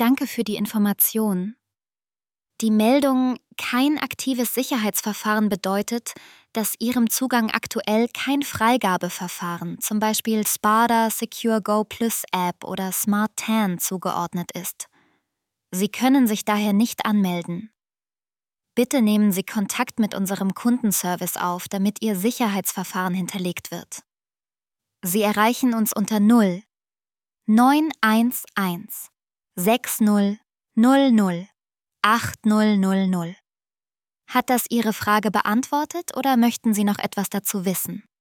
Danke für die Information. Die Meldung „Kein aktives Sicherheitsverfahren“ bedeutet, dass Ihrem Zugang aktuell kein Freigabeverfahren, zum Beispiel Spada Secure Go Plus App oder Smart TAN, zugeordnet ist. Sie können sich daher nicht anmelden. Bitte nehmen Sie Kontakt mit unserem Kundenservice auf, damit Ihr Sicherheitsverfahren hinterlegt wird. Sie erreichen uns unter 0 911 60 00 8000. Hat das Ihre Frage beantwortet oder möchten Sie noch etwas dazu wissen?